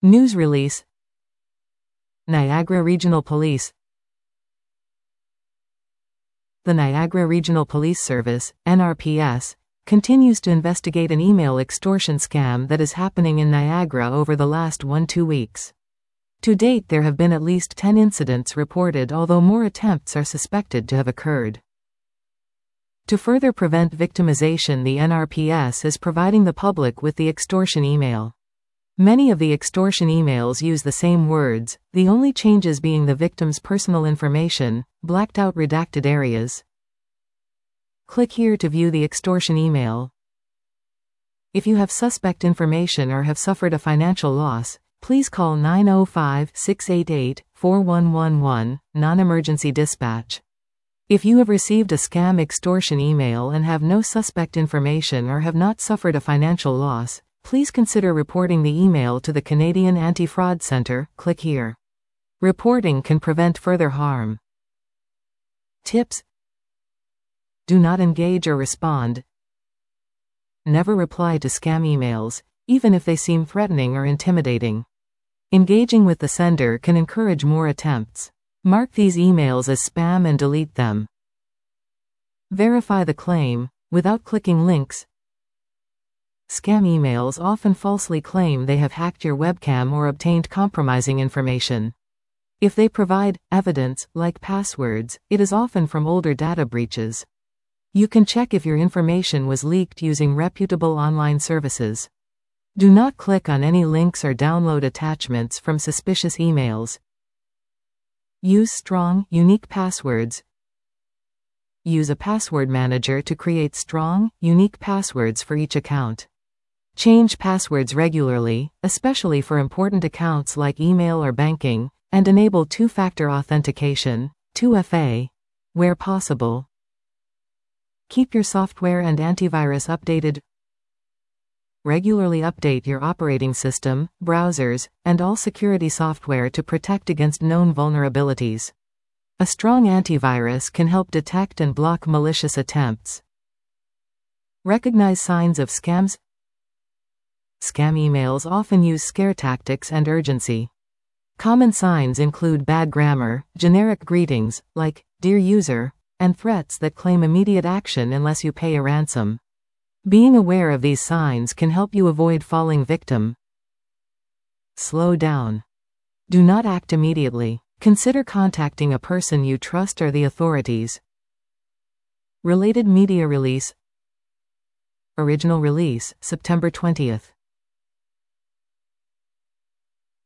News release. Niagara Regional Police. The Niagara Regional Police Service, NRPS, continues to investigate an email extortion scam that is happening in Niagara over the last 1-2 weeks. To date, there have been at least 10 incidents reported, although more attempts are suspected to have occurred. To further prevent victimization, the NRPS is providing the public with the extortion email. Many of the extortion emails use the same words, the only changes being the victim's personal information, blacked out redacted areas. Click here to view the extortion email. If you have suspect information or have suffered a financial loss, please call 905-688-4111, non-emergency dispatch. If you have received a scam extortion email and have no suspect information or have not suffered a financial loss, please consider reporting the email to the Canadian Anti-Fraud Centre. Click here. Reporting can prevent further harm. Tips: do not engage or respond. Never reply to scam emails, even if they seem threatening or intimidating. Engaging with the sender can encourage more attempts. Mark these emails as spam and delete them. Verify the claim without clicking links. Scam emails often falsely claim they have hacked your webcam or obtained compromising information. If they provide evidence, like passwords, it is often from older data breaches. You can check if your information was leaked using reputable online services. Do not click on any links or download attachments from suspicious emails. Use strong, unique passwords. Use a password manager to create strong, unique passwords for each account. Change passwords regularly, especially for important accounts like email or banking, and enable two-factor authentication, 2FA, where possible. Keep your software and antivirus updated. Regularly update your operating system, browsers, and all security software to protect against known vulnerabilities. A strong antivirus can help detect and block malicious attempts. Recognize signs of scams. Scam emails often use scare tactics and urgency. Common signs include bad grammar, generic greetings, like, "Dear user," and threats that claim immediate action unless you pay a ransom. Being aware of these signs can help you avoid falling victim. Slow down. Do not act immediately. Consider contacting a person you trust or the authorities. Related media release. Original release, September 20th.